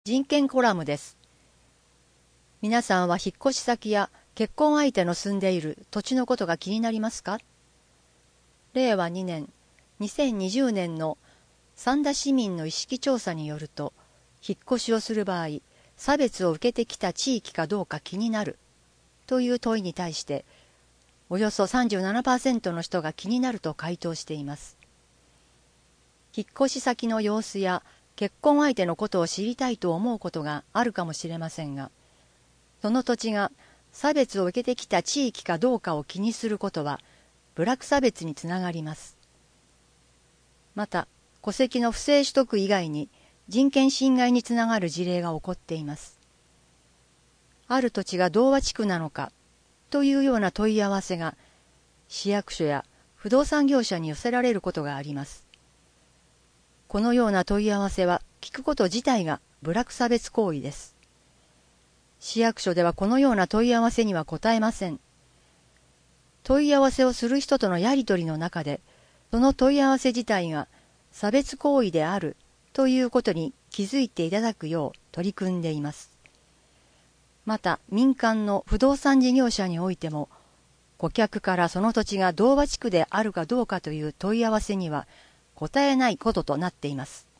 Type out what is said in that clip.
人権コラムです。皆さんは引っ越し先や結婚相手の住んでいる土地のことが気になりますか？令和2年、2020年の三田市民の意識調査によると、引っ越しをする場合、差別を受けてきた地域かどうか気になるという問いに対して、およそ 37% の人が気になると回答しています。引っ越し先の様子や結婚相手のことを知りたいと思うことがあるかもしれませんが、その土地が差別を受けてきた地域かどうかを気にすることは、部落差別につながります。また、戸籍の不正取得以外に人権侵害につながる事例が起こっています。ある土地が童話地区なのかというような問い合わせが、市役所や不動産業者に寄せられることがあります。このような問い合わせは聞くこと自体が部落差別行為です。市役所ではこのような問い合わせには答えません。問い合わせをする人とのやりとりの中で、その問い合わせ自体が差別行為であるということに気づいていただくよう取り組んでいます。また民間の不動産事業者においても、顧客からその土地が童話地区であるかどうかという問い合わせには答えないこととなっています。